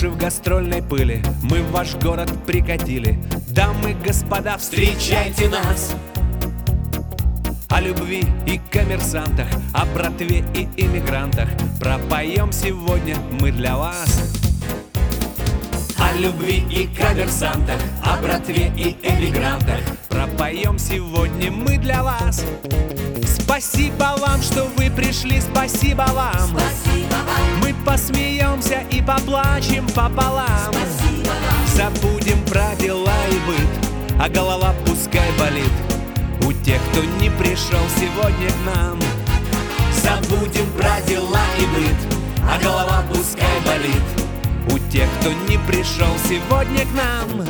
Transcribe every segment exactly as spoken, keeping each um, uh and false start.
лужи в гастрольной пыли мы в ваш город прикатили. Дамы, господа, встречайте нас! О любви и коммерсантах, о братве и иммигрантах пропоем сегодня мы для вас. О любви и коммерсантах, о братве и эмигрантах пропоем сегодня мы для вас. Спасибо вам, что вы пришли, спасибо вам. Спасибо вам. Мы посмеемся и поплачем пополам. Спасибо вам. Забудем про дела и быт, а голова пускай болит у тех, кто не пришел сегодня к нам. Забудем про дела и быт, а голова пускай болит у тех, кто не пришел сегодня к нам.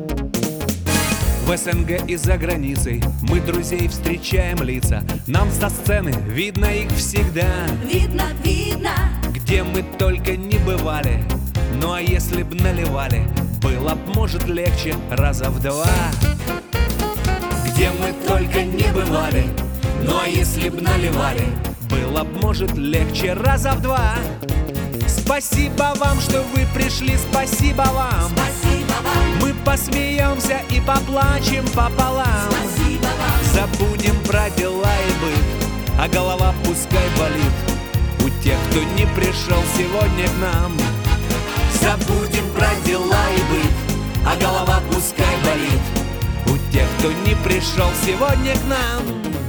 В СНГ и за границей мы друзей встречаем лица. Нам со сцены видно их всегда. Видно, видно. Где мы только не бывали. Ну а если б наливали, было б, может, легче раза в два. Где мы только не бывали. Ну а если б наливали, было б, может, легче раза в два. Спасибо вам, что вы пришли, спасибо вам. Спасибо вам. Мы посмеемся и поплачем пополам. Спасибо вам. Забудем про дела и быт, а голова пускай болит у тех, кто не пришел сегодня к нам. Забудем про дела и быт, а голова пускай болит у тех, кто не пришел сегодня к нам.